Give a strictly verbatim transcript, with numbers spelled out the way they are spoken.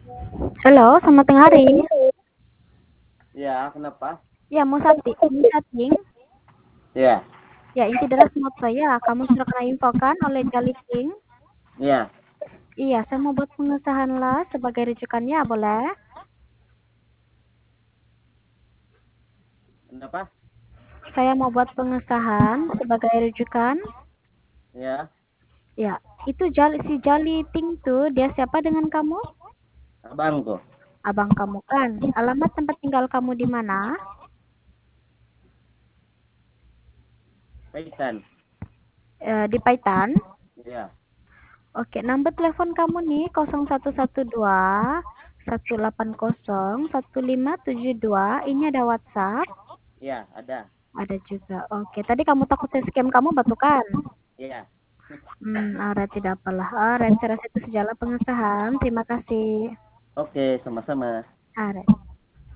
Halo, selamat tengah hari. Ya, kenapa? Ya, mau sati mau chatting? Ya, Ya, inti dari semut saya, kamu sudah kena infokan oleh Jaliking? ya. Iya, saya mau buat pengesahan lah sebagai rujukannya, boleh? Kenapa? Saya mau buat pengesahan sebagai rujukan. Ya, Ya, itu Jali, si Jaliting tuh, dia siapa dengan kamu? abangku. Abang kamu kan. Alamat tempat tinggal kamu di mana? Paitan. E, di Paitan. Ya, Oke, nomor telepon kamu nih nol satu satu dua satu delapan nol satu lima tujuh dua. Ini ada WhatsApp? ya, ada. Ada juga. Oke, tadi kamu takut saya scam kamu batu kan? Ya. Hmm, alright, tidak apalah. Alright, saya rasa itu sejalan pengesahan. Terima kasih. Oke, sama-sama. Alright.